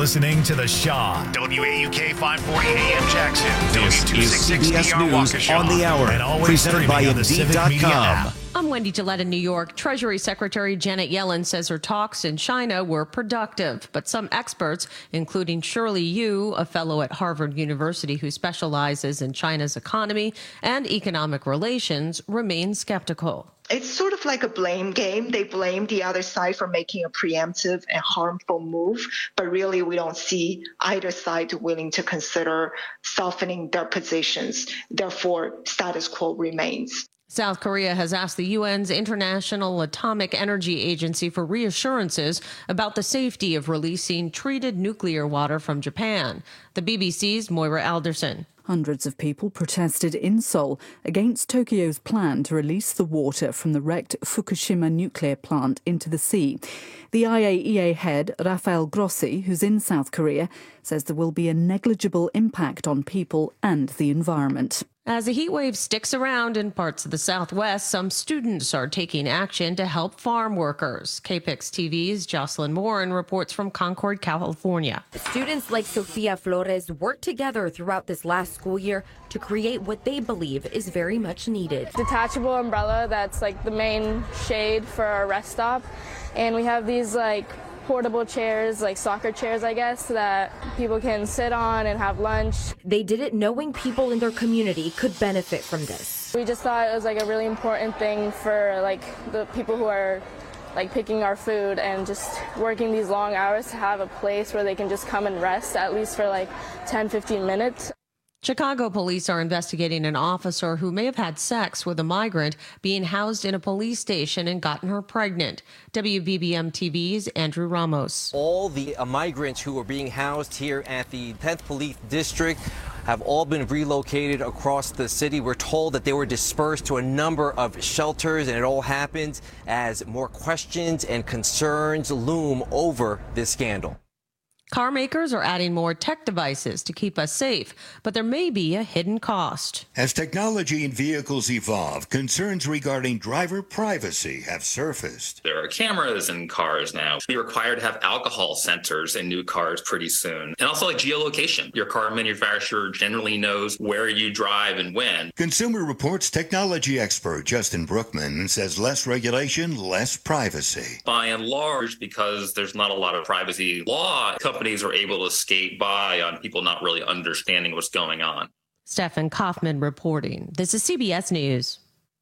listening to The Shaw. WAUK 540 AM Jackson. This is CBS News on the Hour, and always presented by on the Civic Media Indeed.com. app. I'm Wendy Gillette in New York. Treasury Secretary Janet Yellen says her talks in China were productive, but some experts, including Shirley Yu, a fellow at Harvard University who specializes in China's economy and economic relations, remain skeptical. It's sort of like a blame game. They blame the other side for making a preemptive and harmful move, but really we don't see either side willing to consider softening their positions. Therefore, status quo remains. South Korea has asked the UN's International Atomic Energy Agency for reassurances about the safety of releasing treated nuclear water from Japan. The BBC's Moira Alderson. Hundreds of people protested in Seoul against Tokyo's plan to release the water from the wrecked Fukushima nuclear plant into the sea. The IAEA head, Rafael Grossi, who's in South Korea, says there will be a negligible impact on people and the environment. As the heat wave sticks around in parts of the Southwest, some students are taking action to help farm workers. KPIX TV's Jocelyn Morin reports from Concord, California. Students like Sofia Flores worked together throughout this last school year to create what they believe is very much needed. Detachable umbrella that's like the main shade for our rest stop. And we have these portable chairs, like soccer chairs, I guess, that people can sit on and have lunch. They did it knowing people in their community could benefit from this. We just thought it was like a really important thing for like the people who are like picking our food and just working these long hours to have a place where they can just come and rest at least for like 10-15 minutes. Chicago police are investigating an officer who may have had sex with a migrant being housed in a police station and gotten her pregnant. WBBM TV's Andrew Ramos. All the migrants who are being housed here at the 10th Police District have all been relocated across the city. We're told that they were dispersed to a number of shelters, and it all happens as more questions and concerns loom over this scandal. Car makers are adding more tech devices to keep us safe, but there may be a hidden cost. As technology in vehicles evolve, concerns regarding driver privacy have surfaced. There are cameras in cars now. Be required to have alcohol sensors in new cars pretty soon. And also like geolocation. Your car manufacturer generally knows where you drive and when. Consumer Reports technology expert Justin Brookman says less regulation, less privacy. By and large, because there's not a lot of privacy law, companies are able to skate by on people not really understanding what's going on. Stefan Kaufman reporting. This is CBS News.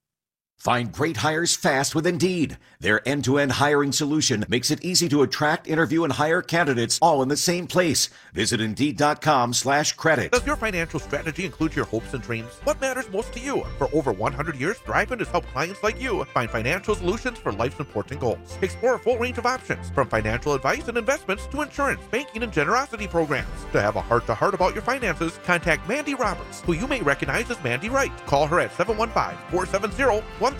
Find great hires fast with Indeed. Their end-to-end hiring solution makes it easy to attract, interview, and hire candidates all in the same place. Visit Indeed.com/credit. Does your financial strategy include your hopes and dreams? What matters most to you? For over 100 years, Thriveant has helped clients like you find financial solutions for life's important goals. Explore a full range of options, from financial advice and investments to insurance, banking, and generosity programs. To have a heart-to-heart about your finances, contact Mandy Roberts, who you may recognize as Mandy Wright. Call her at 715-470-1303.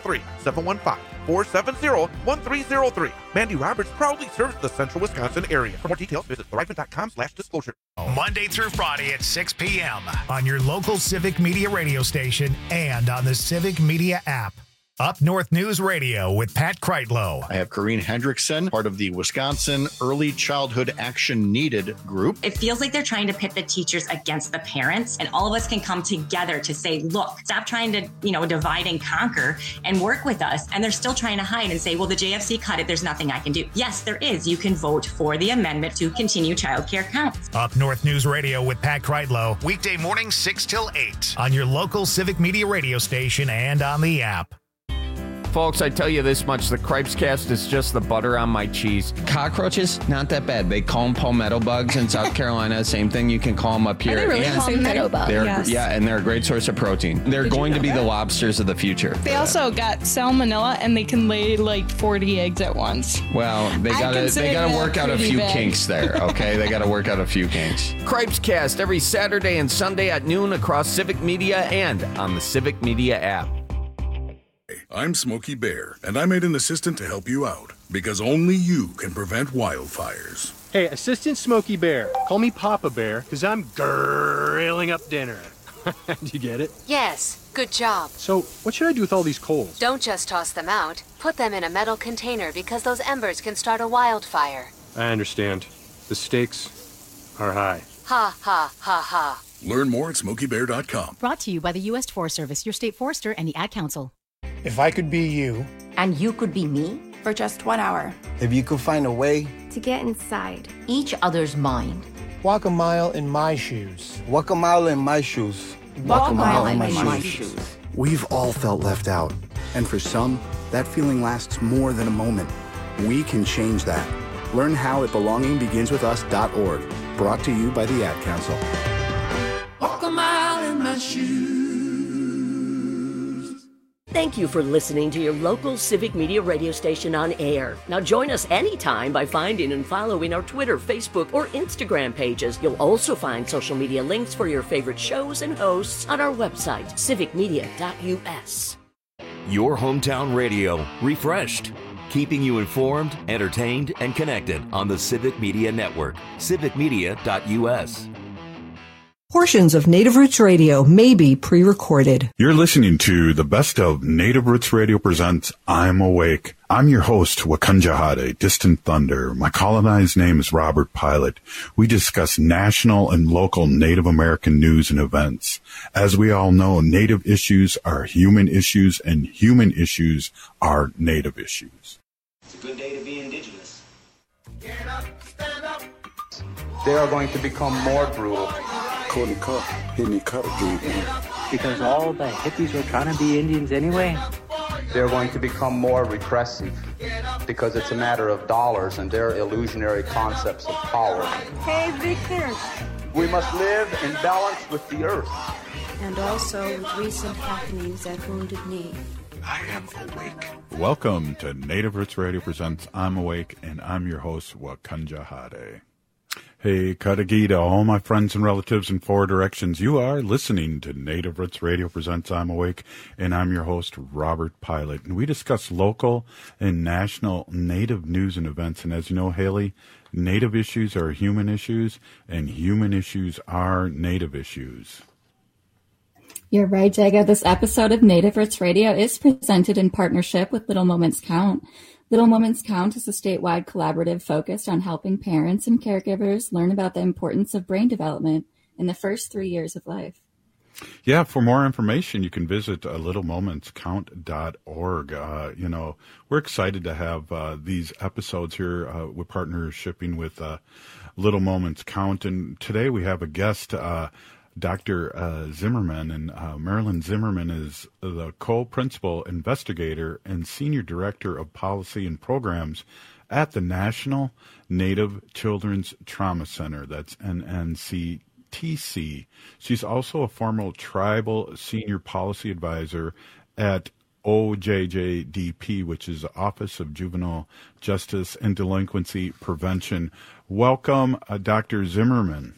715-470-1303. Mandy Roberts proudly serves the central Wisconsin area. For more details, visit Thriveant.com/disclosure. Monday through Friday at 6 p.m. on your local Civic Media radio station and on the Civic Media app. Up North News Radio with Pat Kreitlow. I have Corrine Hendrickson, part of the Wisconsin Early Childhood Action Needed group. It feels like they're trying to pit the teachers against the parents, and all of us can come together to say, look, stop trying to, divide and conquer and work with us. And they're still trying to hide and say, well, the JFC cut it. There's nothing I can do. Yes, there is. You can vote for the amendment to continue childcare counts. Up North News Radio with Pat Kreitlow. Weekday morning 6 till 8 on your local Civic Media radio station and on the app. Folks, I tell you this much, the Cripescast is just the butter on my cheese. Cockroaches, not that bad. They call them palmetto bugs in South Carolina. Same thing, you can call them up here. Are they really palmetto bugs? Yes. Yeah, and they're a great source of protein. They're going to be the lobsters of the future. They also got salmonella, and they can lay like 40 eggs at once. Well, they gotta work out a few kinks there, okay? They gotta work out a few kinks. Cripescast every Saturday and Sunday at noon across Civic Media and on the Civic Media app. I'm Smokey Bear, and I made an assistant to help you out, because only you can prevent wildfires. Hey, Assistant Smokey Bear, call me Papa Bear, because I'm grilling up dinner. Do you get it? Yes, good job. So, what should I do with all these coals? Don't just toss them out. Put them in a metal container because those embers can start a wildfire. I understand. The stakes are high. Ha, ha, ha, ha. Learn more at SmokeyBear.com. Brought to you by the U.S. Forest Service, your state forester, and the Ad Council. If I could be you. And you could be me. For just 1 hour. If you could find a way. To get inside each other's mind. Walk a mile in my shoes. Walk a mile in my shoes. Walk a mile in my shoes. We've all felt left out. And for some, that feeling lasts more than a moment. We can change that. Learn how at belongingbeginswithus.org. Brought to you by the Ad Council. Walk a mile in my shoes. Thank you for listening to your local Civic Media radio station on air. Now join us anytime by finding and following our Twitter, Facebook, or Instagram pages. You'll also find social media links for your favorite shows and hosts on our website, civicmedia.us. Your hometown radio, refreshed. Keeping you informed, entertained, and connected on the Civic Media Network, civicmedia.us. Portions of Native Roots Radio may be pre-recorded. You're listening to the best of Native Roots Radio presents I'm Awake. I'm your host, Wakanja Hade, Distant Thunder. My colonized name is Robert Pilot. We discuss national and local Native American news and events. As we all know, Native issues are human issues, and human issues are Native issues. It's a good day to be indigenous. Get up, stand up. They are going to become more brutal. Because all the hippies were trying to be Indians anyway. They're going to become more repressive because it's a matter of dollars and their illusionary concepts of power. Hey, Victor. We must live in balance with the earth. And also with recent happenings at Wounded Knee. I am awake. Welcome to Native Roots Radio presents I'm Awake, and I'm your host, Wakanja Hade. Hey, Katagita, all my friends and relatives in four directions. You are listening to Native Roots Radio presents I'm Awake, and I'm your host, Robert Pilot. And we discuss local and national Native news and events. And as you know, Haley, Native issues are human issues, and human issues are Native issues. You're right, Jaga. This episode of Native Roots Radio is presented in partnership with Little Moments Count. Little Moments Count is a statewide collaborative focused on helping parents and caregivers learn about the importance of brain development in the first 3 years of life. Yeah, for more information, you can visit littlemomentscount.org. We're excited to have these episodes here with partnershiping with Little Moments Count. And today we have a guest, Dr. Zimmerman, and Marilyn Zimmerman is the co-principal investigator and senior director of policy and programs at the National Native Children's Trauma Center. That's NNCTC. She's also a former tribal senior policy advisor at OJJDP, which is the Office of Juvenile Justice and Delinquency Prevention. Welcome, Dr. Zimmerman.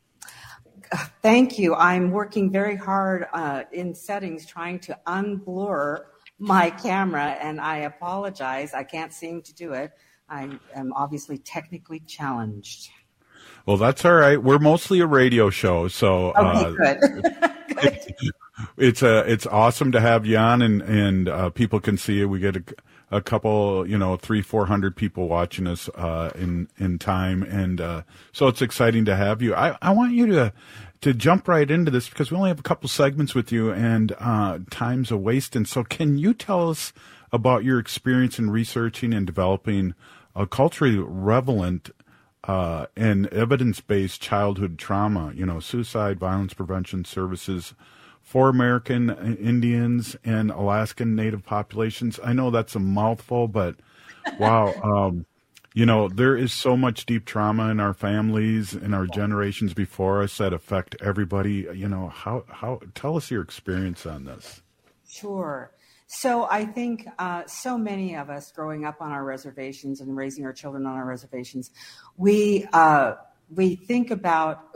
Thank you. I'm working very hard in settings trying to unblur my camera, and I apologize. I can't seem to do it. I am obviously technically challenged. Well, that's all right. We're mostly a radio show, so okay, good. It's awesome to have you on, and people can see you. We get a couple, 300-400 people watching us in time, and so it's exciting to have you. I want you to jump right into this because we only have a couple segments with you, and time's a waste. And so, can you tell us about your experience in researching and developing a culturally relevant and evidence-based childhood trauma, suicide, violence prevention services for American Indians and Alaskan Native populations? I know that's a mouthful, but wow, there is so much deep trauma in our families and our generations before us that affect everybody. How tell us your experience on this. Sure. So I think so many of us growing up on our reservations and raising our children on our reservations, we think about,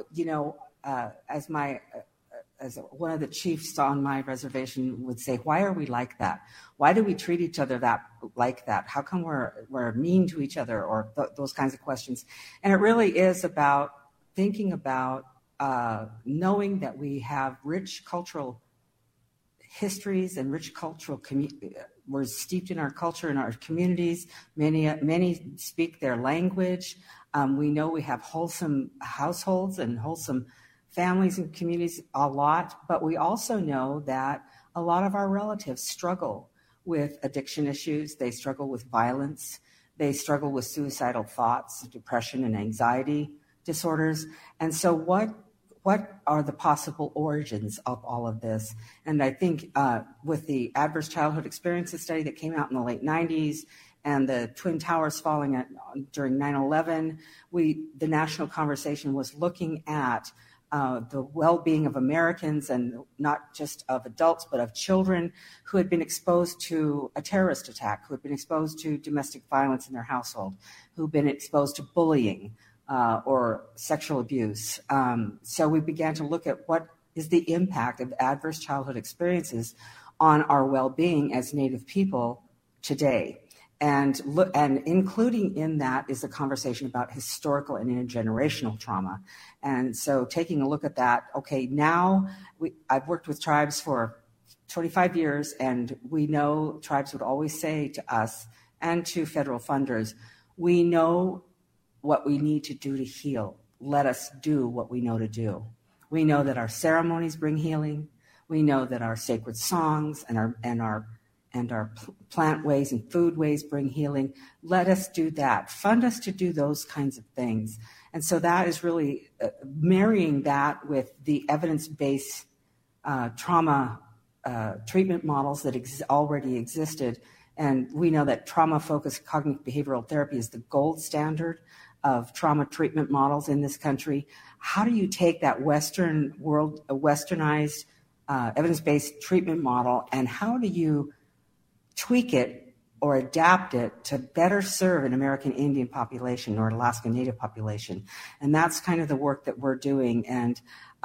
as one of the chiefs on my reservation would say, why are we like that? Why do we treat each other like that? How come we're mean to each other, or those kinds of questions? And it really is about thinking about knowing that we have rich cultural histories and rich cultural we're steeped in our culture and our communities. Many speak their language. We know we have wholesome households and wholesome families and communities a lot, but we also know that a lot of our relatives struggle with addiction issues. They struggle with violence. They struggle with suicidal thoughts, depression, and anxiety disorders. And so what are the possible origins of all of this? And I think with the Adverse Childhood Experiences study that came out in the late 90s and the Twin Towers falling during 9/11, the national conversation was looking at the well-being of Americans, and not just of adults, but of children who had been exposed to a terrorist attack, who had been exposed to domestic violence in their household, who had been exposed to bullying or sexual abuse. So we began to look at what is the impact of adverse childhood experiences on our well-being as Native people today. And including in that is a conversation about historical and intergenerational trauma. And so taking a look at that, okay, now I've worked with tribes for 25 years, and we know tribes would always say to us and to federal funders, we know what we need to do to heal. Let us do what we know to do. We know that our ceremonies bring healing. We know that our sacred songs and our plant ways and food ways bring healing. Let us do that. Fund us to do those kinds of things. And so that is really marrying that with the evidence-based trauma treatment models that already existed. And we know that trauma-focused cognitive behavioral therapy is the gold standard of trauma treatment models in this country. How do you take that Western world, a westernized evidence-based treatment model, and how do you tweak it or adapt it to better serve an American Indian population or Alaska Native population? And that's kind of the work that we're doing. And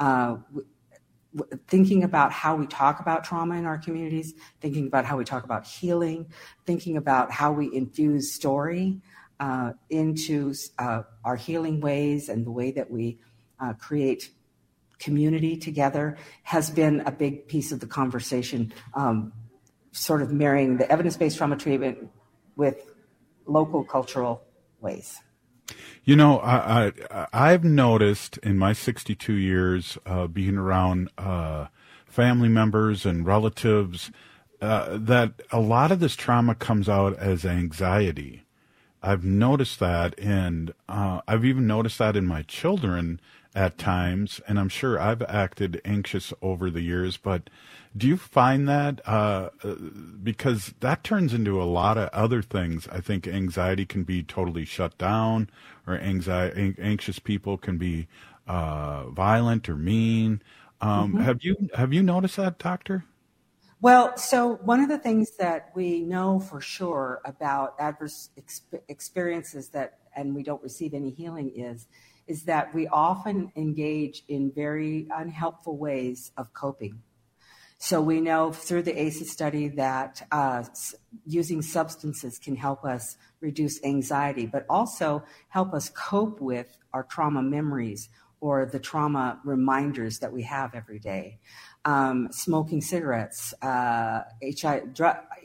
thinking about how we talk about trauma in our communities, thinking about how we talk about healing, thinking about how we infuse story into our healing ways and the way that we create community together has been a big piece of the conversation, sort of marrying the evidence-based trauma treatment with local cultural ways. You know, I've noticed in my 62 years being around family members and relatives that a lot of this trauma comes out as anxiety. I've noticed that, and I've even noticed that in my children at times, and I'm sure I've acted anxious over the years, but do you find that, because that turns into a lot of other things. I think anxiety can be totally shut down, or anxious people can be violent or mean. Have you noticed that, Doctor? Well, so one of the things that we know for sure about adverse experiences and we don't receive any healing is that we often engage in very unhelpful ways of coping. So we know through the ACEs study that using substances can help us reduce anxiety, but also help us cope with our trauma memories or the trauma reminders that we have every day. Smoking cigarettes, IV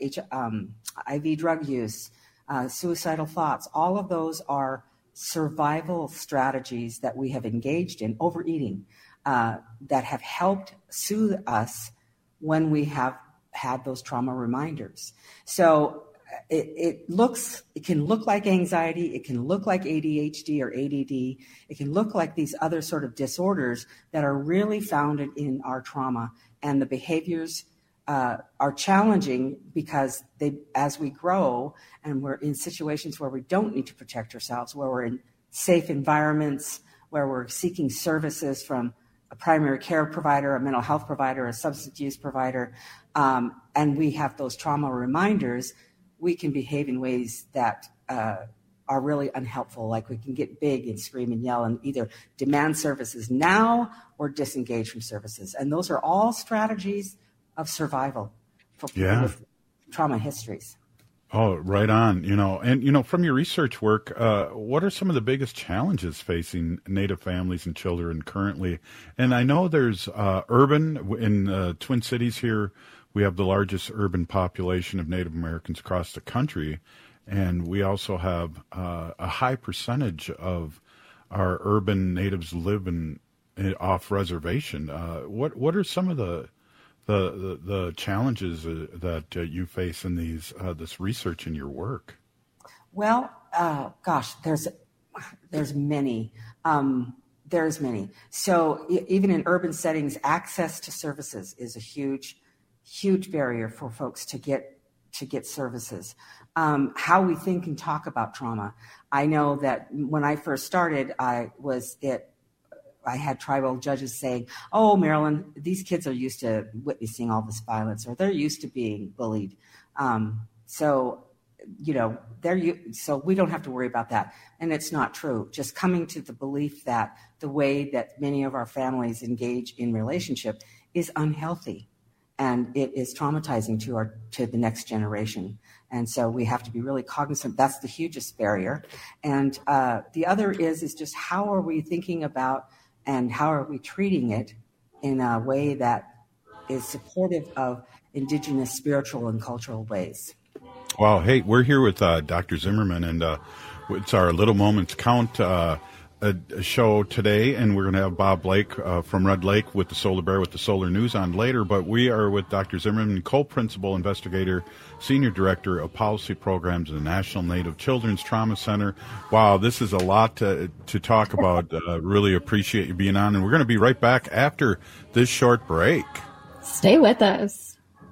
drug use, suicidal thoughts, all of those are survival strategies that we have engaged in, overeating, that have helped soothe us when we have had those trauma reminders. So it can look like anxiety, it can look like ADHD or ADD, it can look like these other sort of disorders that are really founded in our trauma, and the behaviors are challenging because as we grow and we're in situations where we don't need to protect ourselves, where we're in safe environments, where we're seeking services from a primary care provider, a mental health provider, a substance use provider, and we have those trauma reminders, we can behave in ways that are really unhelpful. Like we can get big and scream and yell and either demand services now or disengage from services. And those are all strategies of survival for people with trauma histories. Oh, right on. And from your research work, what are some of the biggest challenges facing Native families and children currently? And I know there's urban in Twin Cities here. we have the largest urban population of Native Americans across the country, and we also have a high percentage of our urban natives live off reservation. What are some of the challenges that you face in this research in your work? Well, gosh, there's many. There's many. So even in urban settings, access to services is a huge barrier for folks to get services. How we think and talk about trauma. I know that when I first started, I had tribal judges saying, "Oh, Marilyn, these kids are used to witnessing all this violence, or they're used to being bullied. So we don't have to worry about that." And it's not true. Just coming to the belief that the way that many of our families engage in relationship is unhealthy, and it is traumatizing to the next generation. And so we have to be really cognizant. That's the hugest barrier. And the other is just how are we thinking about and how are we treating it in a way that is supportive of Indigenous spiritual and cultural ways. Wow. Hey, we're here with Dr. Zimmerman, and it's our Little Moments Count a show today, and we're going to have Bob Blake from Red Lake with the Solar Bear with the Solar News on later. But we are with Dr. Zimmerman, co-principal investigator, senior director of policy programs at the National Native Children's Trauma Center. Wow, this is a lot to talk about. Really appreciate you being on, and we're going to be right back after this short break. Stay with us.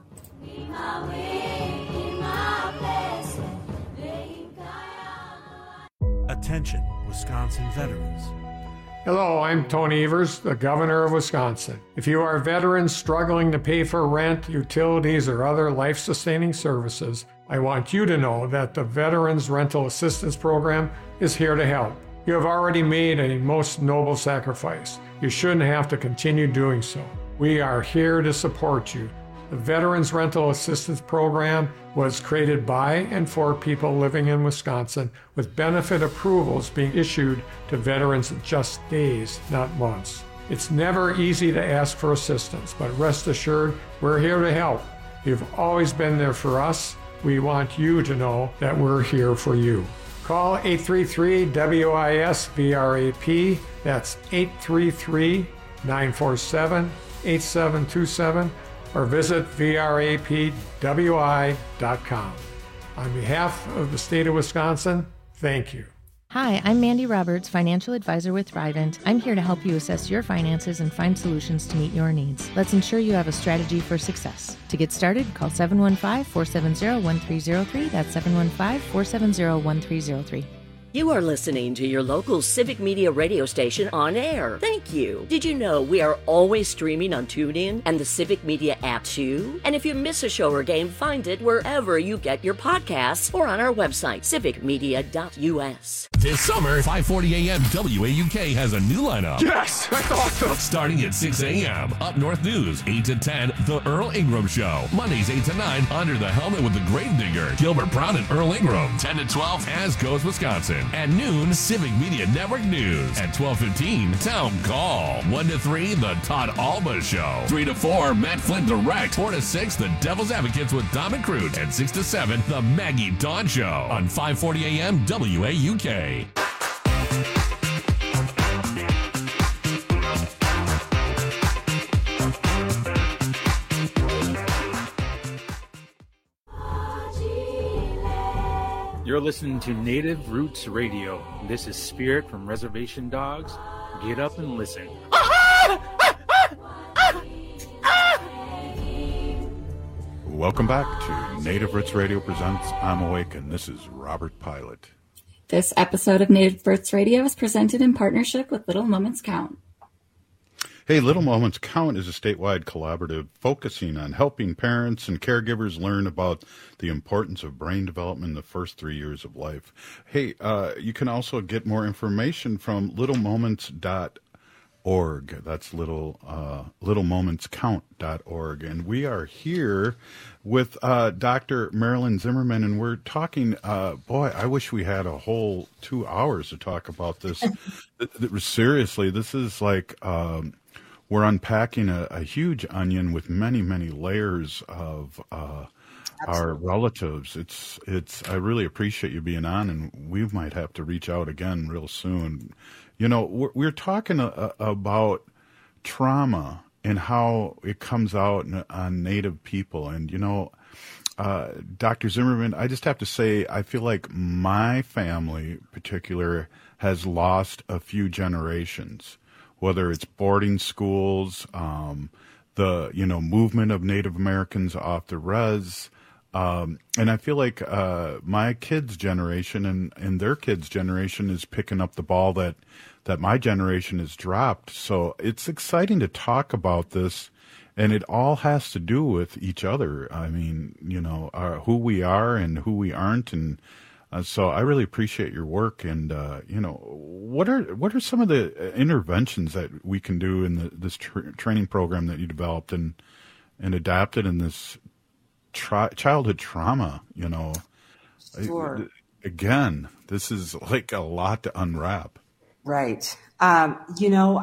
Attention, Wisconsin veterans. Hello, I'm Tony Evers, the Governor of Wisconsin. If you are a veteran struggling to pay for rent, utilities, or other life-sustaining services, I want you to know that the Veterans Rental Assistance Program is here to help. You have already made a most noble sacrifice. You shouldn't have to continue doing so. We are here to support you. The Veterans Rental Assistance Program was created by and for people living in Wisconsin, with benefit approvals being issued to veterans in just days, not months. It's never easy to ask for assistance, but rest assured, we're here to help. You've always been there for us. We want you to know that we're here for you. Call 833-WIS-VRAP. That's 833-947-8727. or visit vrapwi.com. On behalf of the state of Wisconsin, thank you. Hi, I'm Mandy Roberts, financial advisor with Thrivent. I'm here to help you assess your finances and find solutions to meet your needs. Let's ensure you have a strategy for success. To get started, call 715-470-1303. That's 715-470-1303. You are listening to your local Civic Media radio station on air. Thank you. Did you know we are always streaming on TuneIn and the Civic Media app too? And if you miss a show or game, find it wherever you get your podcasts or on our website, civicmedia.us. This summer, 5:40 a.m. WAUK has a new lineup. Yes, that's awesome. Starting at 6 a.m. Up North News, 8 to 10, The Earl Ingram Show. Mondays, 8 to 9, Under the Helmet with the Gravedigger, Gilbert Brown and Earl Ingram. 10 to 12, As Goes Wisconsin. At noon, Civic Media Network News. At 12:15, Town Call. 1 to 3, The Todd Alba Show. 3 to 4, Matt Flynn Direct. 4 to 6, The Devil's Advocates with Dom and Crute. And 6 to 7, The Maggie Dawn Show. On 5:40 a.m. WAUK. You're listening to Native Roots Radio. This is Spirit from Reservation Dogs. Get up and listen. Welcome back to Native Roots Radio presents I'm Awake, and this is Robert Pilot. This episode of Native Roots Radio is presented in partnership with Little Moments Count. Hey, Little Moments Count is a statewide collaborative focusing on helping parents and caregivers learn about the importance of brain development in the first 3 years of life. Hey, you can also get more information from littlemoments.org. That's littlemomentscount.org. And we are here with Dr. Marilyn Zimmerman, and we're talking, boy, I wish we had a whole 2 hours to talk about this. Seriously, this is like we're unpacking a huge onion with many, many layers of our relatives. I really appreciate you being on, and we might have to reach out again real soon. You know, we're talking about trauma and how it comes out on Native people. And, you know, Dr. Zimmerman, I just have to say, I feel like my family in particular has lost a few generations, whether it's boarding schools, the, you know, movement of Native Americans off the res. And I feel like my kids' generation and their kids' generation is picking up the ball that my generation has dropped. So it's exciting to talk about this, and it all has to do with each other. I mean, you know, who we are and who we aren't, and so I really appreciate your work. And you know, what are some of the interventions that we can do in this training program that you developed and adapted in this childhood trauma? You know, Sure. Again, this is like a lot to unwrap. Right. You know,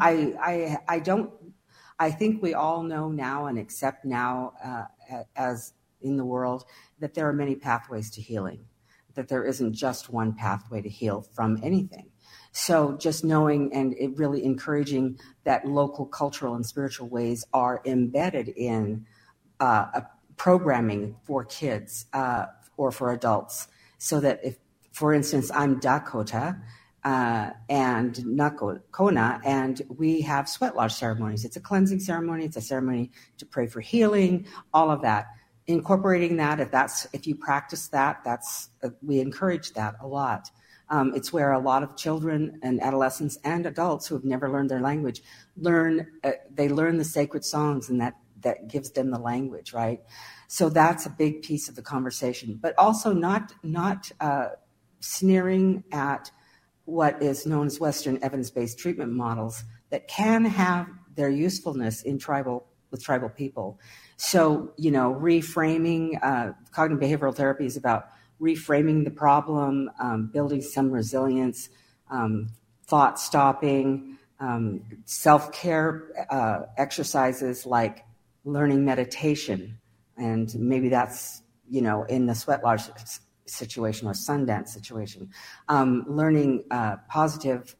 I think we all know now and accept now, as in the world, that there are many pathways to healing, that there isn't just one pathway to heal from anything. So just knowing and it really encouraging that local cultural and spiritual ways are embedded in programming for kids or for adults, so that if, for instance, I'm Dakota, and Nakona, and we have sweat lodge ceremonies. It's a cleansing ceremony. It's a ceremony to pray for healing, all of that. Incorporating that, if you practice that, we encourage that a lot. It's where a lot of children and adolescents and adults who have never learned their language learn the sacred songs, and that gives them the language, right? So that's a big piece of the conversation, but also not sneering at what is known as Western evidence-based treatment models that can have their usefulness with tribal people. So, you know, reframing, cognitive behavioral therapy is about reframing the problem, building some resilience, thought stopping, self-care exercises like learning meditation. And maybe that's, you know, in the sweat lodge situation or Sundance situation, learning positive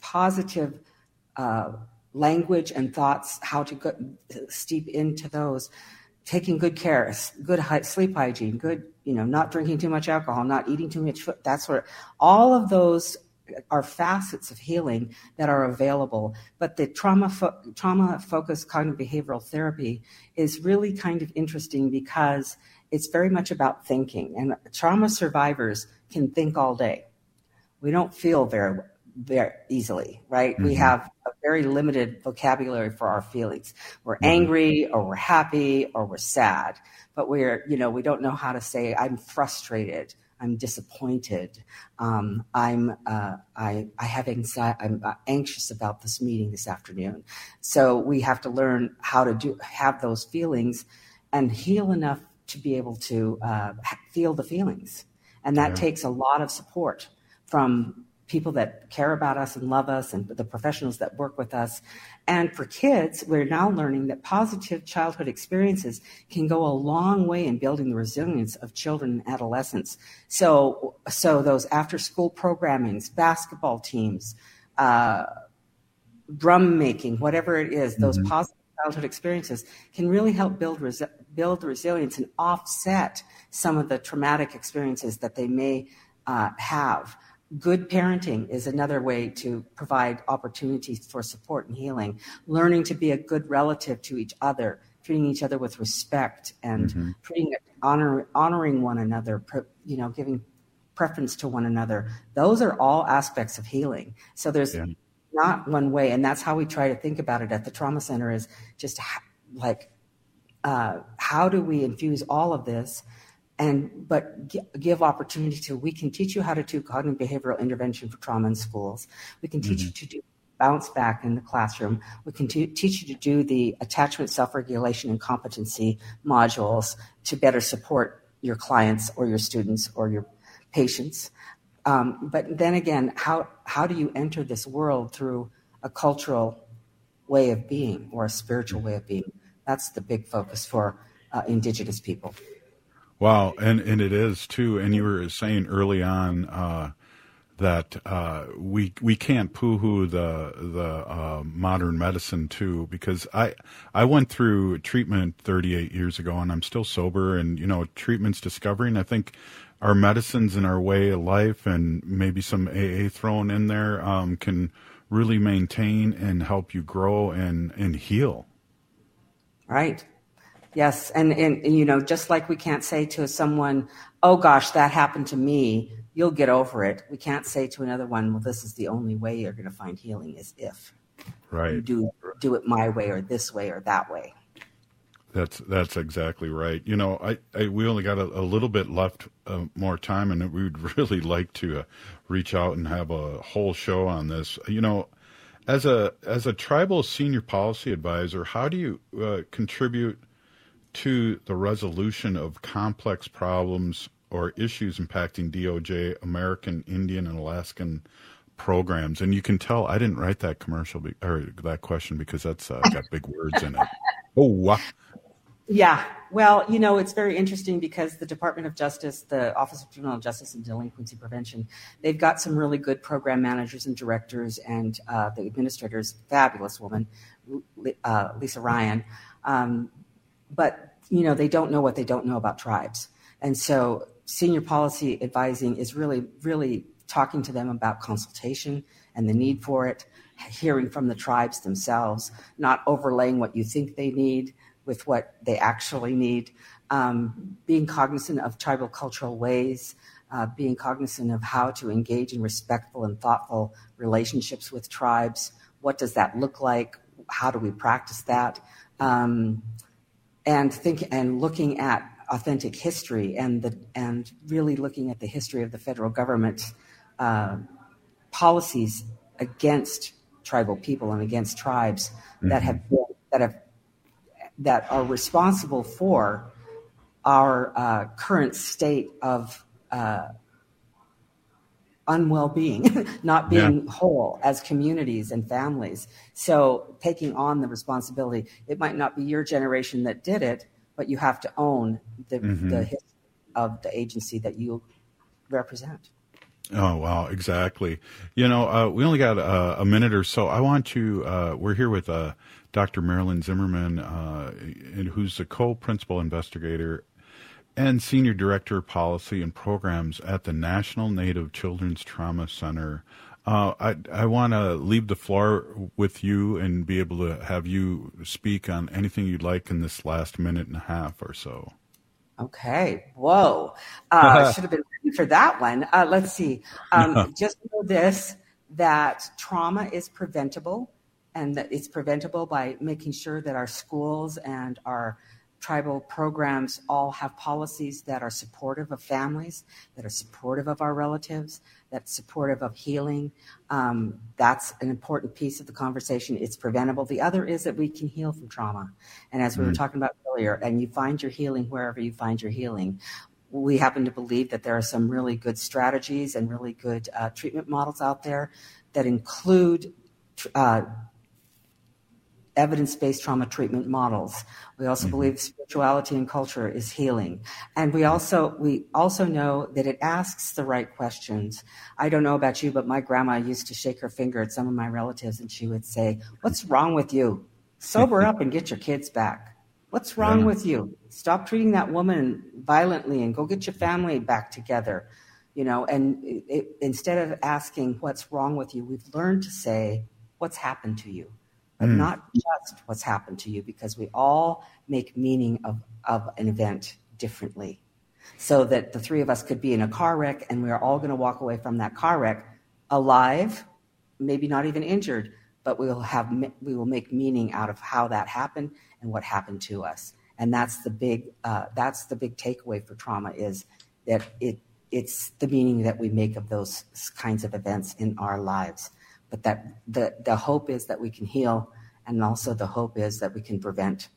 language and thoughts, how to steep into those, taking good care, good sleep hygiene, good, you know, not drinking too much alcohol, not eating too much food, that sort of, all of those are facets of healing that are available. But the trauma-focused cognitive behavioral therapy is really kind of interesting because it's very much about thinking, and trauma survivors can think all day. We don't feel very, very easily, right? Mm-hmm. We have a very limited vocabulary for our feelings. We're angry, or we're happy, or we're sad, but we don't know how to say, I'm frustrated, I'm disappointed, I have anxiety, I'm anxious about this meeting this afternoon. So we have to learn how to have those feelings and heal enough to be able to feel the feelings. And that takes a lot of support from people that care about us and love us and the professionals that work with us. And for kids, we're now learning that positive childhood experiences can go a long way in building the resilience of children and adolescents. So those after-school programmings, basketball teams, drum making, whatever it is, those positive childhood experiences can really help build resilience and offset some of the traumatic experiences that they may have. Good parenting is another way to provide opportunities for support and healing. Learning to be a good relative to each other, treating each other with respect, and honoring one another, giving preference to one another. Those are all aspects of healing. So there's not one way, and that's how we try to think about it at the Trauma Center, is just how do we infuse all of this, but give opportunity to, we can teach you how to do cognitive behavioral intervention for trauma in schools. We can teach you to do bounce back in the classroom. We can teach you to do the attachment, self-regulation, and competency modules to better support your clients or your students or your patients. But then again, how do you enter this world through a cultural way of being or a spiritual way of being. That's the big focus for Indigenous people. Wow, and it is too. And you were saying early on that we can't poo-hoo the modern medicine too, because I went through treatment 38 years ago, and I'm still sober. And treatment's discovering. I think our medicines and our way of life, and maybe some AA thrown in there, can really maintain and help you grow and heal. Right. Yes. And just like we can't say to someone, oh gosh, that happened to me, you'll get over it. We can't say to another one, well, this is the only way you're going to find healing is if you do it my way or this way or that way. That's exactly right. We only got a little bit left more time, and we'd really like to reach out and have a whole show on this. As a tribal senior policy advisor, how do you contribute to the resolution of complex problems or issues impacting DOJ, American Indian, and Alaskan programs? And you can tell I didn't write that commercial or that question because that's got big words in it. Oh, wow. Yeah. Well, it's very interesting because the Department of Justice, the Office of Juvenile Justice and Delinquency Prevention, they've got some really good program managers and directors, and the administrator's fabulous woman, Lisa Ryan. But, they don't know what they don't know about tribes. And so senior policy advising is really, really talking to them about consultation and the need for it, hearing from the tribes themselves, not overlaying what you think they need with what they actually need, being cognizant of tribal cultural ways, being cognizant of how to engage in respectful and thoughtful relationships with tribes. What does that look like? How do we practice that? And looking at authentic history and really looking at the history of the federal government policies against tribal people and against tribes that are responsible for our current state of unwell-being, not being whole as communities and families. So taking on the responsibility, it might not be your generation that did it, but you have to own the history of the agency that you represent. Oh, wow, exactly. We only got a minute or so. I want to, we're here with Dr. Marilyn Zimmerman, who's the co-principal investigator and Senior Director of Policy and Programs at the National Native Children's Trauma Center. I want to leave the floor with you and be able to have you speak on anything you'd like in this last minute and a half or so. Okay. Whoa. I should have been ready for that one. Let's see. Just know this, that trauma is preventable, and that it's preventable by making sure that our schools and our tribal programs all have policies that are supportive of families, that are supportive of our relatives, that's supportive of healing. That's an important piece of the conversation. It's preventable. The other is that we can heal from trauma. And as we were talking about earlier, and you find your healing wherever you find your healing. We happen to believe that there are some really good strategies and really good treatment models out there that include evidence-based trauma treatment models. We also believe spirituality and culture is healing. And we also know that it asks the right questions. I don't know about you, but my grandma used to shake her finger at some of my relatives and she would say, "What's wrong with you? Sober up and get your kids back. What's wrong with you? Stop treating that woman violently and go get your family back together." And instead of asking what's wrong with you, we've learned to say, what's happened to you? But not just what's happened to you, because we all make meaning of an event differently. So that the three of us could be in a car wreck and we are all going to walk away from that car wreck alive, maybe not even injured, but we will make meaning out of how that happened and what happened to us. And that's the big takeaway for trauma, is that it's the meaning that we make of those kinds of events in our lives. But that the hope is that we can heal, and also the hope is that we can prevent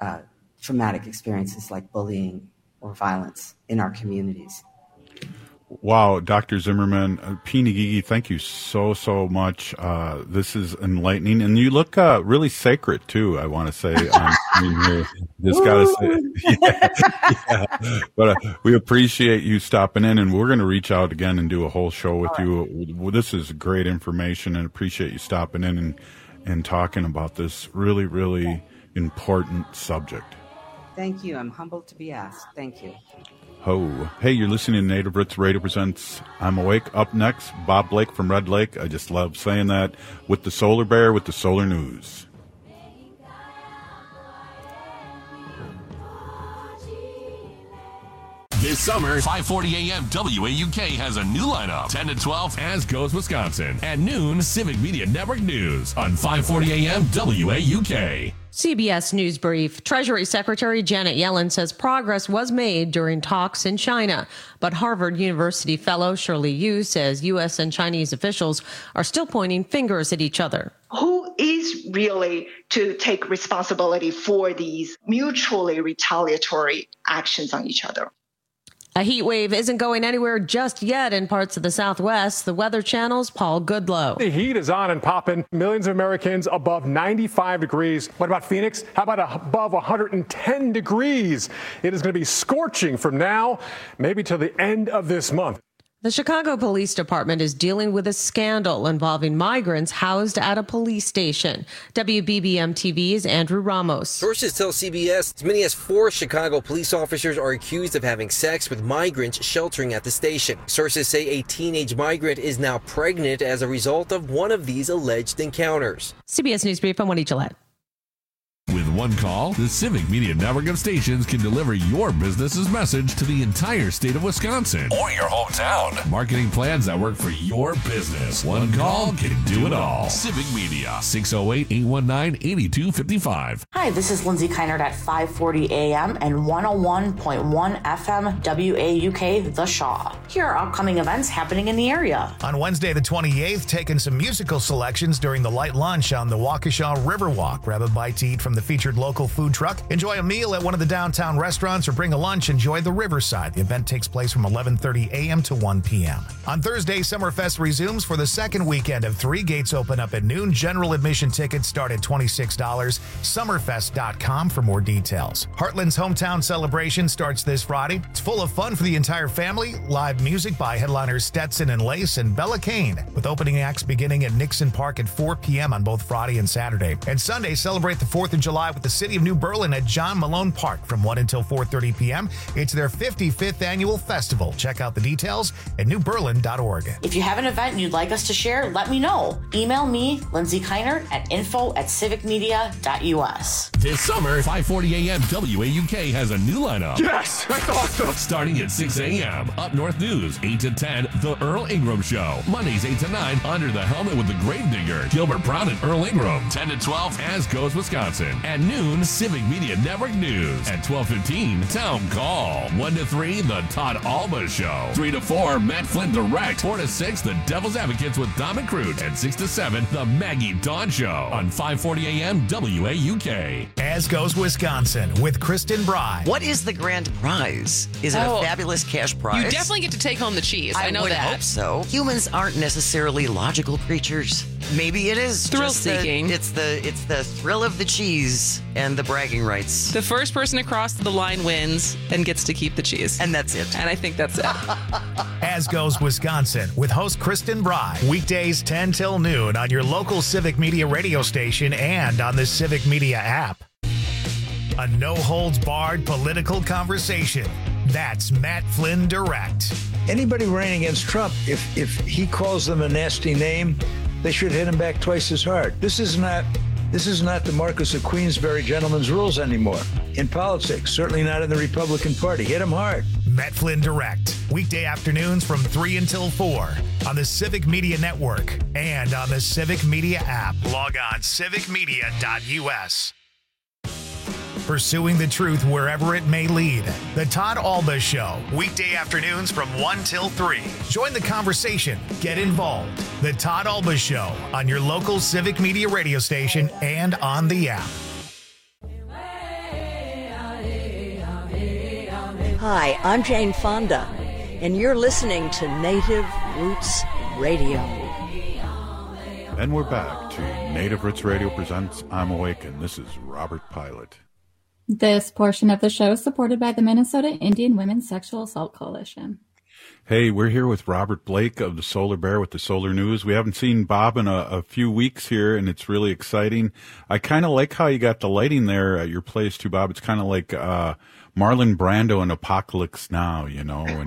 traumatic experiences like bullying or violence in our communities. Wow, Dr. Zimmerman, P. Ngigi, thank you so much. This is enlightening, and you look really sacred too. I want to say, just gotta say, yeah. But we appreciate you stopping in, and we're going to reach out again and do a whole show with you. This is great information, and appreciate you stopping in and talking about this really, really important subject. Thank you. I'm humbled to be asked. Thank you. Hey, you're listening to Native Roots Radio presents I'm Awake. Up next, Bob Blake from Red Lake. I just love saying that, with the Solar Bear with the Solar News. This summer, 5:40 a.m. WAUK has a new lineup. 10 to 12, As Goes Wisconsin. At noon, Civic Media Network News on 5:40 a.m. WAUK. CBS News Brief. Treasury Secretary Janet Yellen says progress was made during talks in China. But Harvard University fellow Shirley Yu says U.S. and Chinese officials are still pointing fingers at each other. Who is really to take responsibility for these mutually retaliatory actions on each other? A heat wave isn't going anywhere just yet in parts of the Southwest. The Weather Channel's Paul Goodlow. The heat is on and popping. Millions of Americans above 95 degrees. What about Phoenix? How about above 110 degrees? It is going to be scorching from now, maybe till the end of this month. The Chicago Police Department is dealing with a scandal involving migrants housed at a police station. WBBM-TV's Andrew Ramos. Sources tell CBS as many as 4 Chicago police officers are accused of having sex with migrants sheltering at the station. Sources say a teenage migrant is now pregnant as a result of one of these alleged encounters. CBS News Brief, I'm Wendy Gillette. With one call, the Civic Media Network of stations can deliver your business's message to the entire state of Wisconsin or your hometown. Marketing plans that work for your business. One call can do it all. Civic Media, 608-819-8255. Hi, this is Lindsay Keinert at 540 AM and 101.1 FM WAUK The Shaw. Here are upcoming events happening in the area. On Wednesday the 28th, taking some musical selections during the light lunch on the Waukesha Riverwalk. Grab a bite to eat from the featured local food truck. Enjoy a meal at one of the downtown restaurants or bring a lunch. Enjoy the Riverside. The event takes place from 11:30 a.m. to 1 p.m. On Thursday, Summerfest resumes for the second weekend of 3. Gates open up at noon. General admission tickets start at $26. Summerfest.com for more details. Heartland's Hometown Celebration starts this Friday. It's full of fun for the entire family. Live music by headliners Stetson and Lace and Bella Kane, with opening acts beginning at Nixon Park at 4 p.m. on both Friday and Saturday. And Sunday, celebrate the 4th of July with the City of New Berlin at John Malone Park from 1 until 4:30 p.m. It's their 55th annual festival. Check out the details at newberlin.org. If you have an event you'd like us to share, let me know. Email me, Lindsay Keinert, at info@civicmedia.us. This summer, 5:40 a.m. WAUK has a new lineup. Yes, that's awesome. Starting at 6 a.m. Up North News, 8 to 10, The Earl Ingram Show. Mondays, 8 to 9, Under the Helmet with the Gravedigger, Gilbert Brown and Earl Ingram. 10 to 12, As Goes Wisconsin. At noon, Civic Media Network News. At 12:15, Town Call. 1 to 3, The Todd Alba Show. 3 to 4, Matt Flynn Direct. 4 to 6, The Devil's Advocates with Dom and Crute. And 6 to 7, The Maggie Dawn Show on 5:40 a.m. WAUK. As Goes Wisconsin with Kristen Bry. What is the grand prize? Is it a fabulous cash prize? You definitely get to take home the cheese. I know would that. Hope so. Humans aren't necessarily logical creatures. Maybe it is thrill-seeking. It's the thrill of the cheese and the bragging rights. The first person across the line wins and gets to keep the cheese. And that's it. And I think that's it. As Goes Wisconsin with host Kristen Bry. Weekdays 10 till noon on your local Civic Media radio station and on the Civic Media app. A no-holds-barred political conversation. That's Matt Flynn Direct. Anybody running against Trump, if he calls them a nasty name, they should hit him back twice as hard. This is not the Marquess of Queensberry gentleman's rules anymore in politics, certainly not in the Republican Party. Hit him hard. Matt Flynn Direct, weekday afternoons from 3 until 4 on the Civic Media Network and on the Civic Media app. Log on civicmedia.us. Pursuing the truth wherever it may lead. The Todd Alba Show, weekday afternoons from 1 till 3. Join the conversation. Get involved. The Todd Alba Show on your local Civic Media radio station and on the app. Hi, I'm Jane Fonda. and you're listening to Native Roots Radio. And we're back to Native Roots Radio presents I'm Awakened. This is Robert Pilot. This portion of the show is supported by the Minnesota Indian Women's Sexual Assault Coalition. Hey, we're here with Robert Blake of the Solar Bear with the Solar News. We haven't seen Bob in a few weeks here, and it's really exciting. I kind of like how you got the lighting there at your place, too, Bob. It's kind of like Marlon Brando in Apocalypse Now, you know. And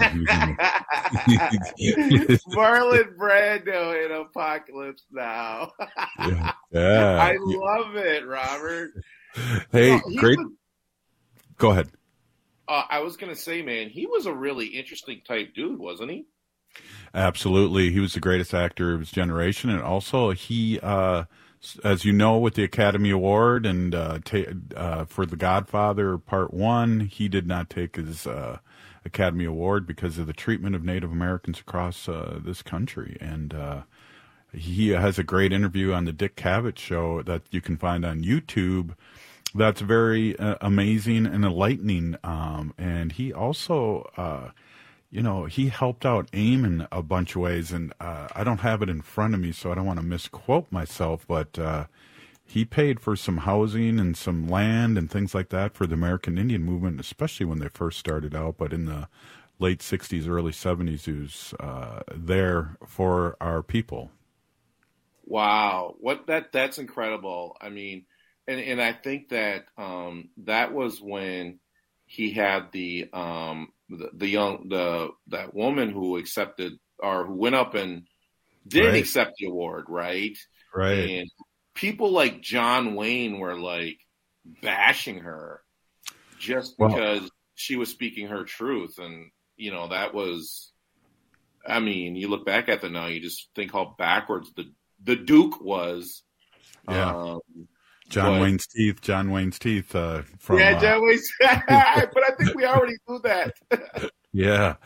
Marlon Brando in Apocalypse Now. Yeah. I love it, Robert. Hey, great. Go ahead. I was going to say, man, he was a really interesting type dude, wasn't he? Absolutely. He was the greatest actor of his generation. And also he, as you know, with the Academy Award and for The Godfather Part 1, he did not take his Academy Award because of the treatment of Native Americans across this country. And he has a great interview on the Dick Cavett Show that you can find on YouTube. That's very amazing and enlightening. And he also, he helped out AIM in a bunch of ways. And I don't have it in front of me, so I don't want to misquote myself. But he paid for some housing and some land and things like that for the American Indian movement, especially when they first started out. But in the late 60s, early 70s, he was there for our people. Wow. That's incredible. I mean, And I think that that was when he had that woman who accepted or who went up and didn't accept the award, right? Right. And people like John Wayne were like bashing her just because she was speaking her truth, and that was. I mean, you look back at that now, you just think how backwards the Duke was. Yeah. John Wayne's teeth. From John Wayne's. But I think we already knew that. Yeah.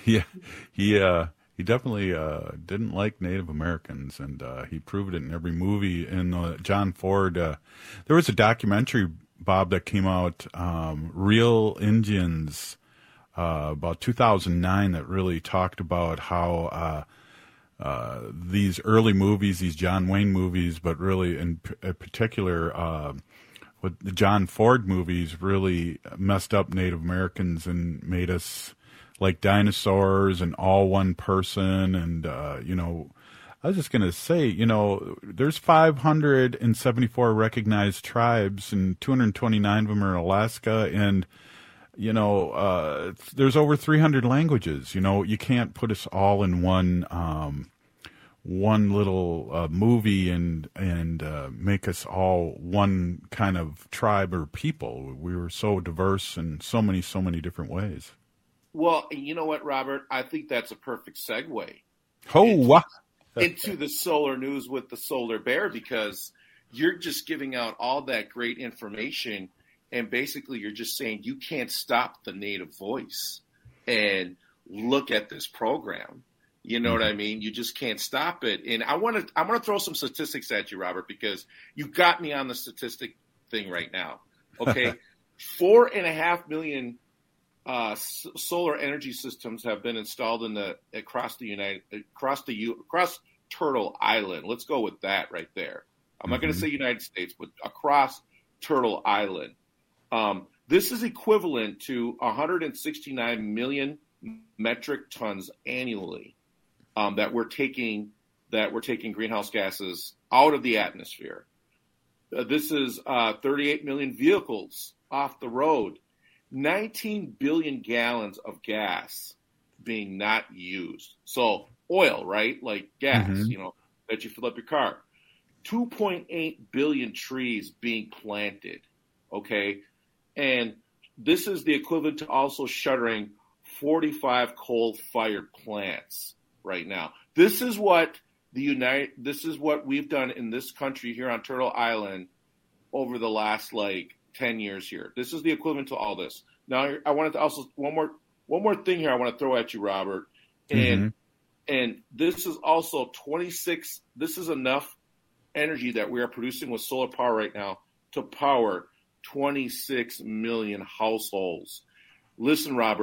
He definitely didn't like Native Americans, and he proved it in every movie. In John Ford, there was a documentary, Bob, that came out, Real Indians, about 2009, that really talked about how these early movies, these John Wayne movies, but really in particular with the John Ford movies, really messed up Native Americans and made us like dinosaurs and all one person. And, I was just going to say, there's 574 recognized tribes and 229 of them are in Alaska. And, there's over 300 languages. You can't put us all in one little movie and make us all one kind of tribe or people. We were so diverse in so many different ways. Well, you know what, Robert? I think that's a perfect segue. Into the Solar News with the Solar Bear, because you're just giving out all that great information. And basically, you're just saying you can't stop the Native voice and look at this program. You know what I mean? You just can't stop it. And I want to throw some statistics at you, Robert, because you got me on the statistic thing right now. Okay, 4.5 million solar energy systems have been installed across Turtle Island. Let's go with that right there. I'm not going to say United States, but across Turtle Island. This is equivalent to 169 million metric tons annually that we're taking greenhouse gases out of the atmosphere. This is 38 million vehicles off the road, 19 billion gallons of gas being not used. So oil, right? Like gas, that you fill up your car. 2.8 billion trees being planted. Okay. And this is the equivalent to also shuttering 45 coal-fired plants right now. This is what we've done in this country here on Turtle Island over the last 10 years here. This is the equivalent to all this. Now, I wanted to also one more thing here I want to throw at you, Robert. And this is also 26. This is enough energy that we are producing with solar power right now to power 26 million households. Listen, Robert,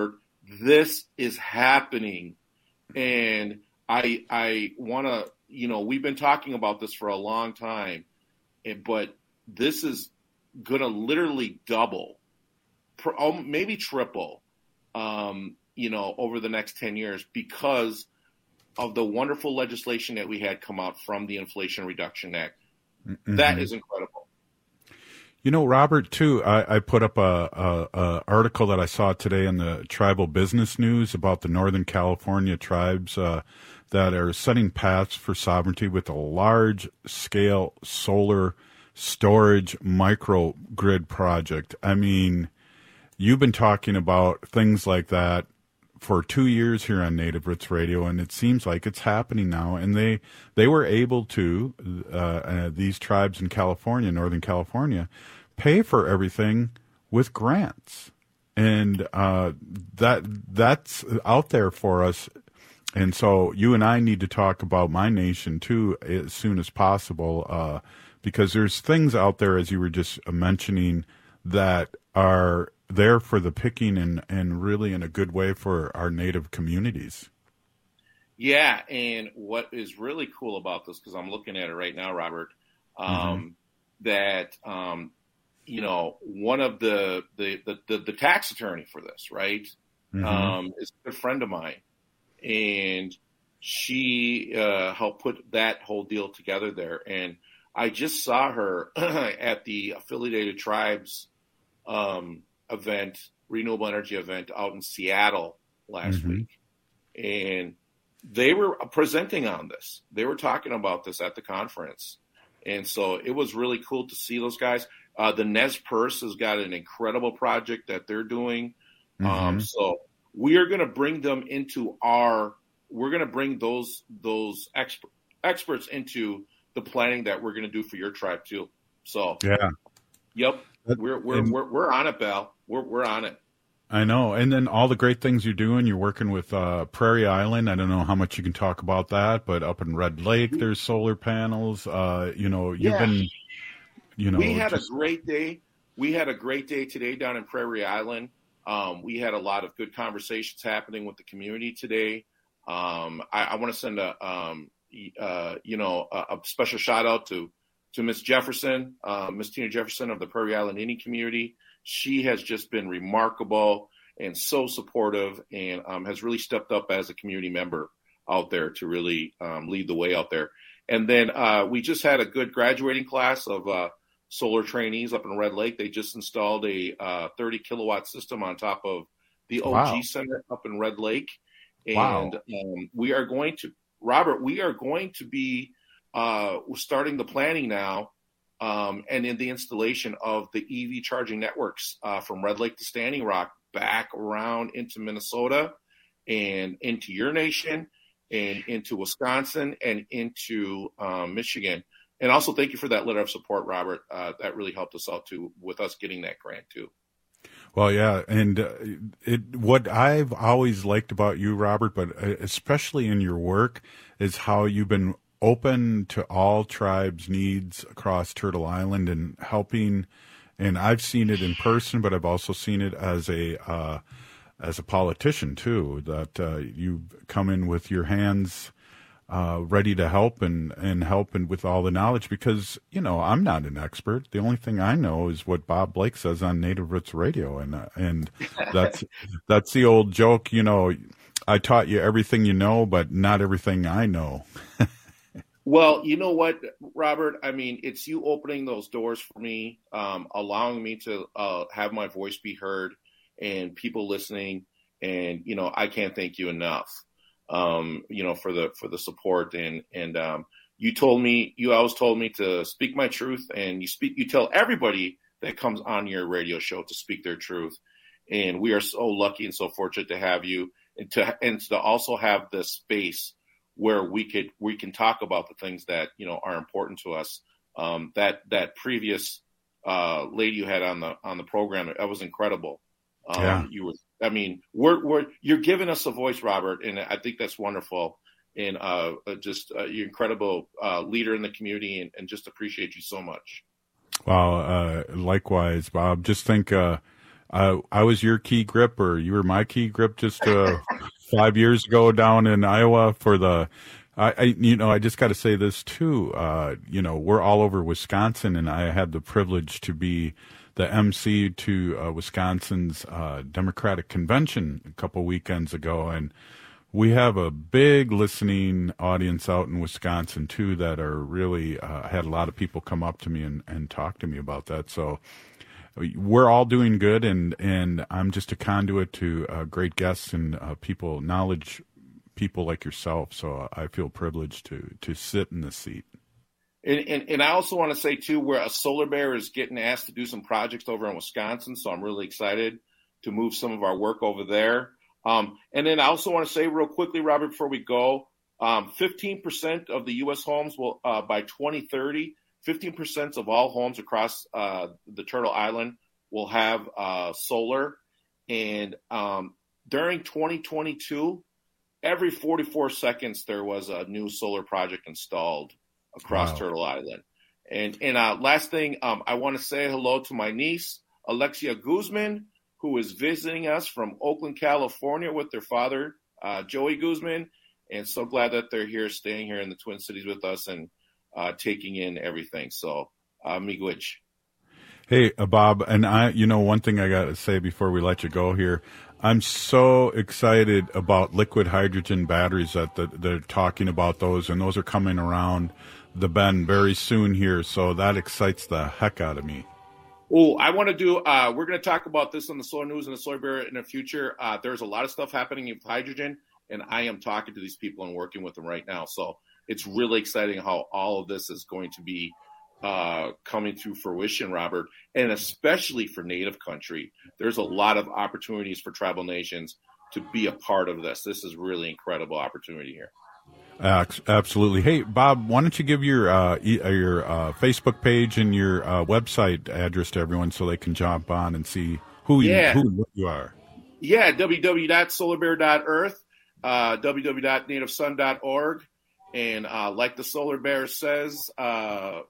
this is happening. And I want to, we've been talking about this for a long time, but this is going to literally double, maybe triple, over the next 10 years because of the wonderful legislation that we had come out from the Inflation Reduction Act. Mm-hmm. That is incredible. Robert, too, I put up a article that I saw today in the Tribal Business News about the Northern California tribes that are setting paths for sovereignty with a large-scale solar storage microgrid project. I mean, you've been talking about things like that for 2 years here on Native Roots Radio, and it seems like it's happening now. And they were able to, these tribes in California, Northern California, pay for everything with grants. And that's out there for us. And so you and I need to talk about my nation, too, as soon as possible, because there's things out there, as you were just mentioning, that are there for the picking and really in a good way for our Native communities. Yeah, and what is really cool about this, because I'm looking at it right now, Robert, that one of the tax attorney for this, right, is a good friend of mine, and she helped put that whole deal together there. And I just saw her at the Affiliated Tribes event, renewable energy event out in Seattle last week. And they were presenting on this. They were talking about this at the conference. And so it was really cool to see those guys. The Nez Perce has got an incredible project that they're doing. So we are going to bring them into we're going to bring those experts into the planning that we're going to do for your tribe too. So, yeah. Yep. We're on it, Bal. We're on it. I know. And then all the great things you're doing, you're working with Prairie Island. I don't know how much you can talk about that, but up in Red Lake, there's solar panels. You've been, we had a great day. We had a great day today down in Prairie Island. We had a lot of good conversations happening with the community today. I want to send a special shout out to Miss Jefferson, Miss Tina Jefferson of the Prairie Island Indian community. She has just been remarkable and so supportive, and has really stepped up as a community member out there to really lead the way out there. And then we just had a good graduating class of solar trainees up in Red Lake. They just installed a 30 kilowatt system on top of the OG Center up in Red Lake. And we are going to, Robert, be starting the planning now and in the installation of the EV charging networks from Red Lake to Standing Rock back around into Minnesota and into your nation and into Wisconsin and into Michigan. And also thank you for that letter of support, Robert. That really helped us out too with us getting that grant too. Well, yeah, and what I've always liked about you, Robert, but especially in your work, is how you've been open to all tribes' needs across Turtle Island and helping. And I've seen it in person, but I've also seen it as a politician too. That you come in with your hands ready to help and with all the knowledge, because I'm not an expert. The only thing I know is what Bob Blake says on Native Roots Radio, and that's the old joke. I taught you everything you know, but not everything I know. Well, you know what, Robert? I mean, it's you opening those doors for me, allowing me to have my voice be heard, and people listening. And I can't thank you enough. For the support and you always told me to speak my truth, and you tell everybody that comes on your radio show to speak their truth. And we are so lucky and so fortunate to have you and to also have this space where we can talk about the things that, are important to us. That previous lady you had on the program, that was incredible. You're giving us a voice, Robert, and I think that's wonderful. And you're incredible leader in the community, and just appreciate you so much. Well, likewise, Bob. Just think, I was your key grip, or you were my key grip just 5 years ago down in Iowa for the. I just got to say this too. We're all over Wisconsin, and I had the privilege to be the MC to Wisconsin's Democratic Convention a couple weekends ago, and we have a big listening audience out in Wisconsin too that are really had a lot of people come up to me and talk to me about that. So we're all doing good, and I'm just a conduit to great guests and knowledge people like yourself. So I feel privileged to sit in this seat. And I also want to say too, where a Solar Bear is getting asked to do some projects over in Wisconsin, so I'm really excited to move some of our work over there. And then I also want to say real quickly, Robert, before we go, 15% of the U.S. homes will, by 2030, 15% of all homes across the Turtle Island will have solar. And during 2022, every 44 seconds there was a new solar project installed across Turtle Island. And last thing, I want to say hello to my niece, Alexia Guzman, who is visiting us from Oakland, California with their father, Joey Guzman. And so glad that they're here, staying here in the Twin Cities with us and taking in everything. So, miigwech. Hey, Bob, and one thing I got to say before we let you go here, I'm so excited about liquid hydrogen batteries that they're talking about those, and those are coming around the bend very soon here. So that excites the heck out of me. Oh, I want to do, we're going to talk about this on the Solar News and the Solar Bear in the future. There's a lot of stuff happening with hydrogen, and I am talking to these people and working with them right now. So it's really exciting how all of this is going to be coming to fruition, Robert, and especially for Native country. There's a lot of opportunities for tribal nations to be a part of this. This is really incredible opportunity here. Absolutely. Hey, Bob, why don't you give your Facebook page and your website address to everyone so they can jump on and see who you are. Yeah, www.solarbear.earth, www.nativesun.org. And like the Solar Bear says with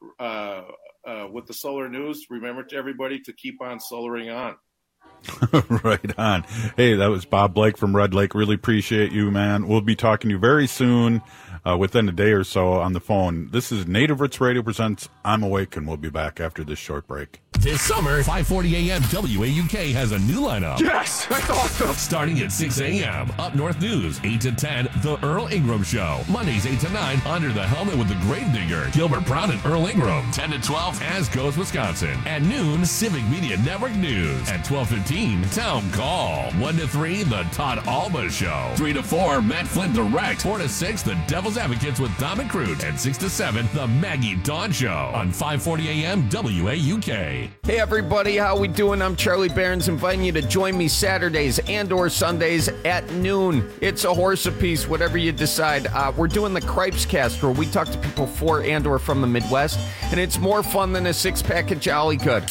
the Solar News, remember to everybody to keep on solaring on. Right on. Hey, that was Bob Blake from Red Lake. Really appreciate you, man. We'll be talking to you very soon, within a day or so on the phone. This is Native Roots Radio presents I'm Awake, and we'll be back after this short break. This summer, 540 AM WAUK has a new lineup. Yes, that's awesome. Starting at 6 a.m. Up North News, 8 to 10, The Earl Ingram Show. Mondays, 8 to 9, Under the Helmet with the Gravedigger, Gilbert Brown and Earl Ingram. 10 to 12, As Goes Wisconsin. At noon, Civic Media Network News. At 12:15, Town Call. 1 to 3, The Todd Alba Show. 3 to 4, Matt Flynn Direct. 4 to 6, The Devil's Advocates with Dom and Crute. And 6 to 7, The Maggie Dawn Show on 540 AM WAUK. Hey everybody, how we doing? I'm Charlie Barons, inviting you to join me Saturdays and or Sundays at noon. It's a horse apiece, whatever you decide. We're doing the Cripes Cast, where we talk to people for and or from the Midwest, and it's more fun than a six-pack of Jolly Good.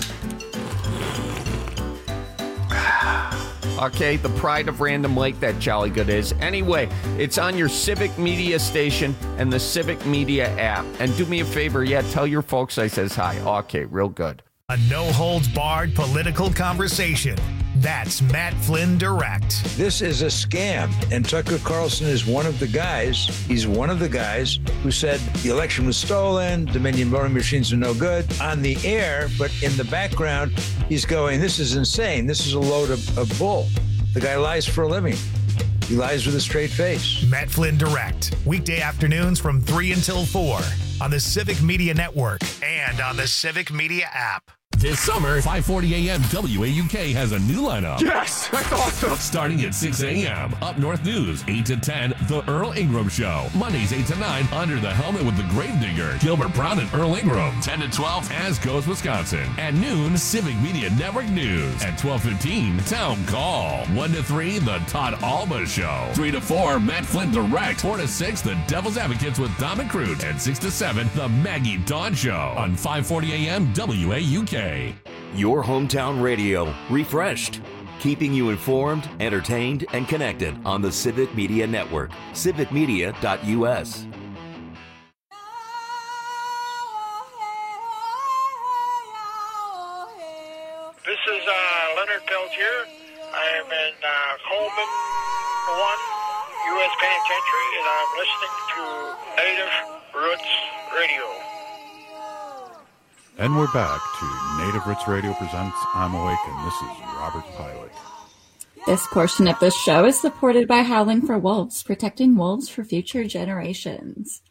Okay, the pride of Random Lake, that Jolly Good is. Anyway, it's on your Civic Media station and the Civic Media app. And do me a favor, tell your folks I says hi. Okay, real good. A no-holds-barred political conversation. That's Matt Flynn Direct. This is a scam, and Tucker Carlson is one of the guys. He's one of the guys who said the election was stolen, Dominion voting machines are no good on the air, but in the background, he's going, this is insane. This is a load of bull. The guy lies for a living. He lies with a straight face. Matt Flynn Direct, weekday afternoons from 3 until 4 on the Civic Media Network and on the Civic Media app. This summer, 540 AM WAUK has a new lineup. Yes, that's awesome. Starting at 6 a.m. Up North News, 8 to 10, The Earl Ingram Show. Mondays, 8 to 9, Under the Helmet with the Gravedigger, Gilbert Brown and Earl Ingram. 10 to 12, As Goes Wisconsin. At noon, Civic Media Network News. At 12:15, Town Call. 1 to 3, The Todd Alba Show. 3 to 4, Matt Flynn Direct. 4 to 6, The Devil's Advocates with Dom and Crute. And 6 to 7, The Maggie Dawn Show on 540 AM WAUK. Your hometown radio, refreshed, keeping you informed, entertained, and connected on the Civic Media Network, civicmedia.us. This this is Leonard Peltier. I am in Coleman 1 U.S. Penitentiary, and I'm listening to Native Roots Radio. And we're back to Native Roots Radio presents I'm Awake, and this is Robert Pilot. This portion of the show is supported by Howling for Wolves, protecting wolves for future generations.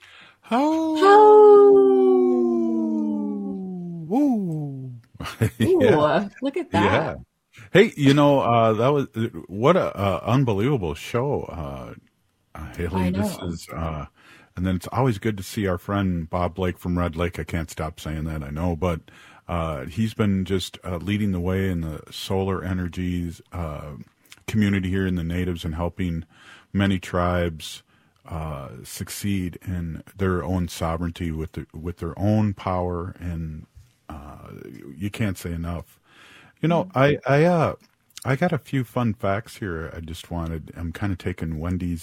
Ooh, look at that. Yeah. Hey, that was what a unbelievable show, Haley. I know. This is, and then it's always good to see our friend Bob Blake from Red Lake. I can't stop saying that, I know, but he's been just leading the way in the solar energies community here in the natives and helping many tribes succeed in their own sovereignty with their own power, and you can't say enough. I got a few fun facts here. I'm kind of taking Wendy's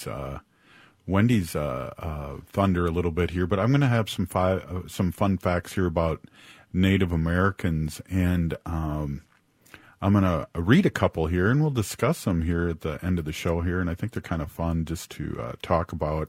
thunder a little bit here, but I'm going to have some fun facts here about Native Americans, and I'm going to read a couple here, and we'll discuss them here at the end of the show here, and I think they're kind of fun just to talk about.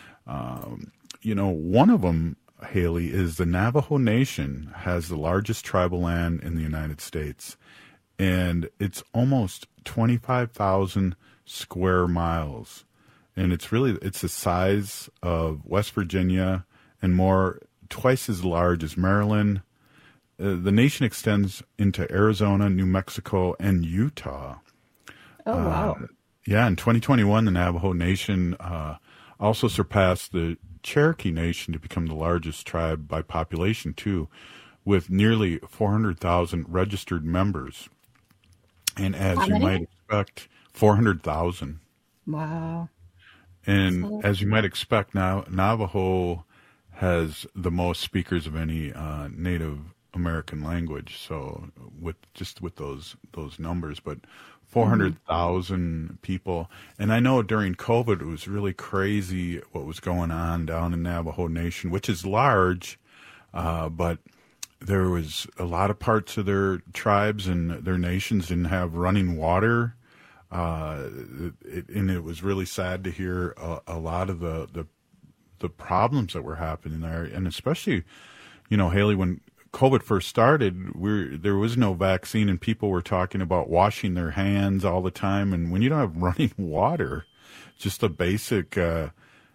One of them, Haley, is the Navajo Nation has the largest tribal land in the United States, and it's almost 25,000 square miles, and it's the size of West Virginia and twice as large as Maryland. The nation extends into Arizona, New Mexico, and Utah. Oh, wow. In 2021, the Navajo Nation also surpassed the Cherokee Nation to become the largest tribe by population, too, with nearly 400,000 registered members. And as you might expect, 400,000. Wow. And as you might expect, now Navajo has the most speakers of any Native American language. So with those numbers, but 400,000 people. And I know during COVID, it was really crazy what was going on down in Navajo Nation, which is large, but there was a lot of parts of their tribes and their nations didn't have running water. And it was really sad to hear a lot of the problems that were happening there. And especially, Haley, when COVID first started, there was no vaccine and people were talking about washing their hands all the time. And when you don't have running water, just a basic thing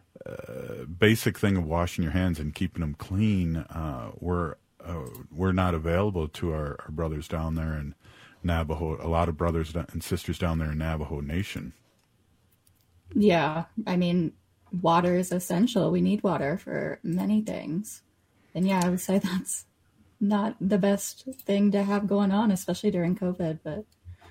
of washing your hands and keeping them clean, we're not available to our brothers down there in Navajo, a lot of brothers and sisters down there in Navajo Nation. Yeah, I mean, water is essential. We need water for many things. And yeah, I would say that's not the best thing to have going on, especially during COVID. But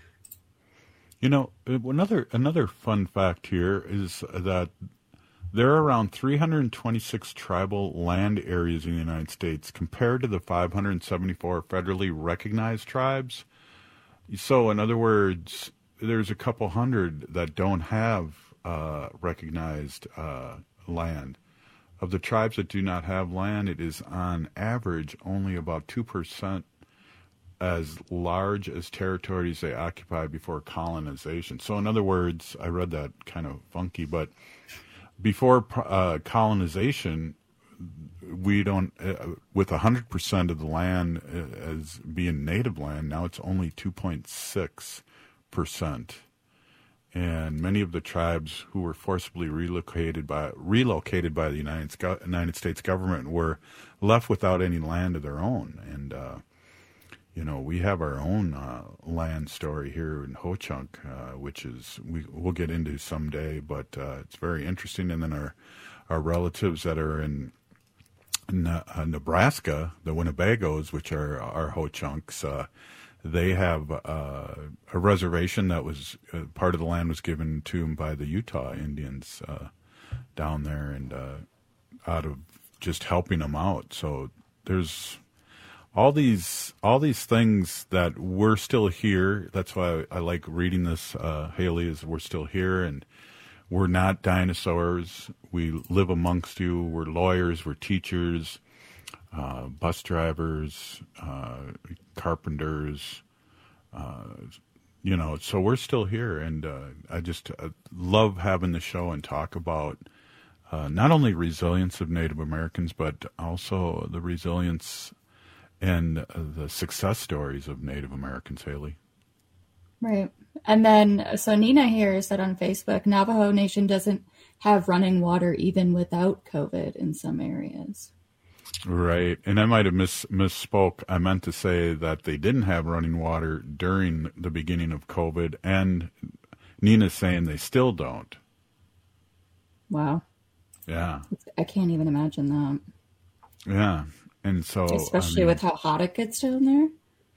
another fun fact here is that there are around 326 tribal land areas in the United States compared to the 574 federally recognized tribes. So, in other words, there's a couple hundred that don't have recognized land. Of the tribes that do not have land, it is on average only about 2% as large as territories they occupied before colonization. So, in other words, I read that kind of funky, but before colonization, we don't, with 100% of the land as being native land, now it's only 2.6%. And many of the tribes who were forcibly relocated by the United States government were left without any land of their own. And, we have our own land story here in Ho-Chunk, which we'll get into someday, but it's very interesting. And then our relatives that are in Nebraska, the Winnebagos, which are our Ho-Chunks, they have a reservation that was part of the land was given to them by the Utah Indians down there, and out of just helping them out. So there's all these things that we're still here. That's why I like reading this, Haley, is we're still here and we're not dinosaurs. We live amongst you. We're lawyers. We're teachers, bus drivers, carpenters, So we're still here, and I just love having the show and talk about not only resilience of Native Americans, but also the resilience and the success stories of Native Americans, Haley. Right. And then, so Nina here said on Facebook, Navajo Nation doesn't have running water even without COVID in some areas. Right. And I might have misspoke. I meant to say that they didn't have running water during the beginning of COVID, and Nina's saying they still don't. Wow. Yeah. I can't even imagine that. Yeah. And so, especially with how hot it gets down there.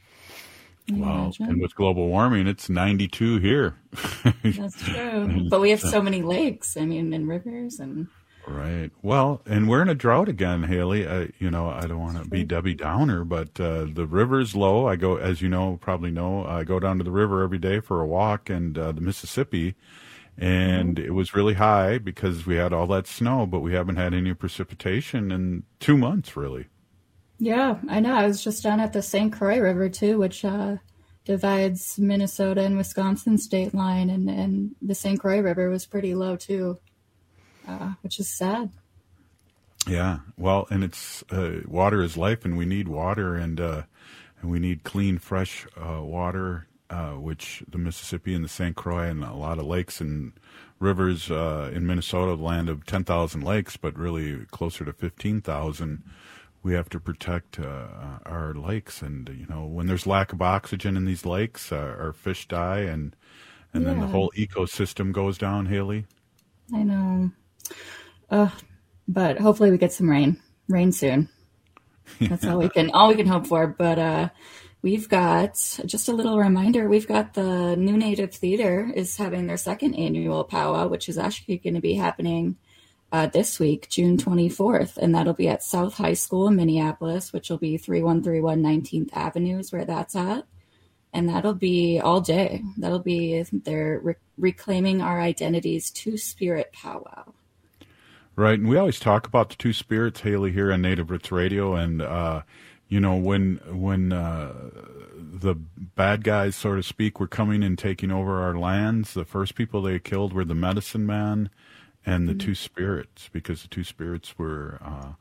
Well, and with global warming, it's 92 here. That's true. But we have so many lakes, and rivers and. Right. Well, and we're in a drought again, Haley. I don't want to be Debbie Downer, but the river's low. I go, as you know, probably know, I go down to the river every day for a walk, and the Mississippi, and it was really high because we had all that snow, but we haven't had any precipitation in 2 months, really. Yeah, I know. I was just down at the St. Croix River, too, which divides Minnesota and Wisconsin state line, and the St. Croix River was pretty low, too, which is sad. Yeah, well, and it's water is life, and we need water, and we need clean, fresh water, which the Mississippi and the St. Croix and a lot of lakes and rivers in Minnesota, the land of 10,000 lakes, but really closer to 15,000. We have to protect our lakes, and when there's lack of oxygen in these lakes, our fish die, and then the whole ecosystem goes down. Haley, I know, but hopefully we get some rain soon. That's all we can hope for. But we've got just a little reminder. We've got the New Native Theater is having their second annual powwow, which is actually going to be happening this week, June 24th, and that'll be at South High School in Minneapolis, which will be 3131 19th Avenue is where that's at. And that'll be all day. That'll be their Reclaiming Our Identities Two-Spirit powwow. Right, and we always talk about the two spirits, Haley, here on Native Roots Radio, and when the bad guys, so to speak, were coming and taking over our lands, the first people they killed were the medicine man and the two spirits, because the two spirits were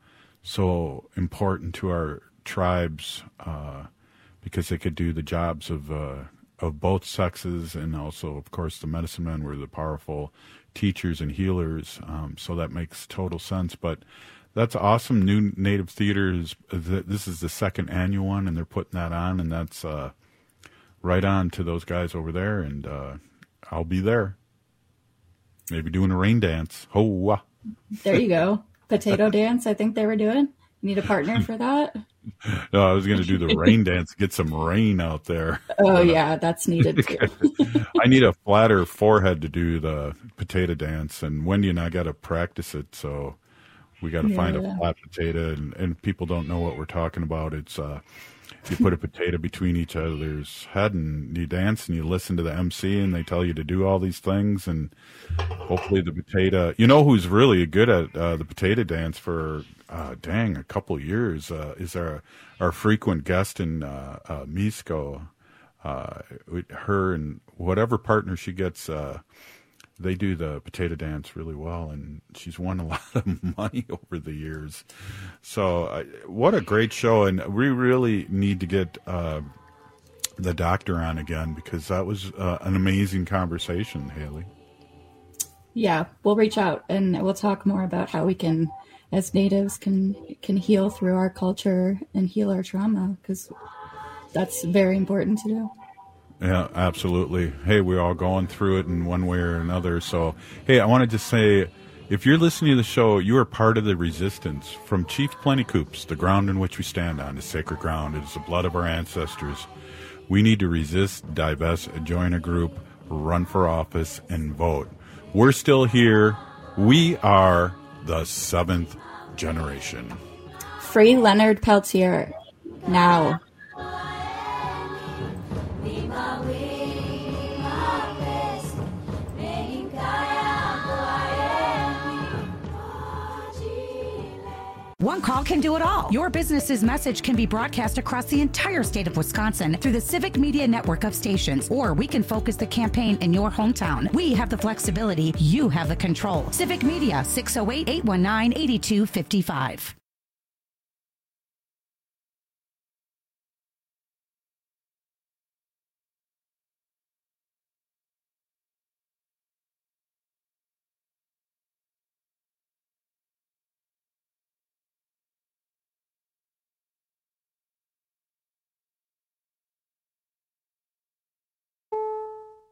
so important to our tribes because they could do the jobs of both sexes, and also, of course, the medicine men were the powerful teachers and healers. So that makes total sense. But that's awesome. New Native Theater this is the second annual one, and they're putting that on, and that's right on to those guys over there, and I'll be there. Maybe doing a rain dance. Oh, there you go. Potato dance, I think they were doing. Need a partner for that? No, I was going to do the rain dance, get some rain out there. Oh, yeah, that's needed too. I need a flatter forehead to do the potato dance, and Wendy and I got to practice it, so we got to find a flat potato, and people don't know what we're talking about. It's you put a potato between each other's head, and you dance, and you listen to the MC, and they tell you to do all these things, and hopefully the potato. You know who's really good at the potato dance for a couple years is our frequent guest in Misco. Her and whatever partner she gets, they do the potato dance really well, and she's won a lot of money over the years. So what a great show, and we really need to get the doctor on again, because that was an amazing conversation, Haley. Yeah, we'll reach out, and we'll talk more about how we can, as natives, can heal through our culture and heal our trauma, because that's very important to do. Yeah, absolutely. Hey, we're all going through it in one way or another. So, hey, I want to just say, if you're listening to the show, you are part of the resistance. From Chief Plentycoops, the ground in which we stand on is sacred ground. It is the blood of our ancestors. We need to resist, divest, join a group, run for office, and vote. We're still here. We are the 7th generation. Free Leonard Peltier. Now. One call can do it all. Your business's message can be broadcast across the entire state of Wisconsin through the Civic Media network of stations, or we can focus the campaign in your hometown. We have the flexibility. You have the control. Civic Media, 608-819-8255.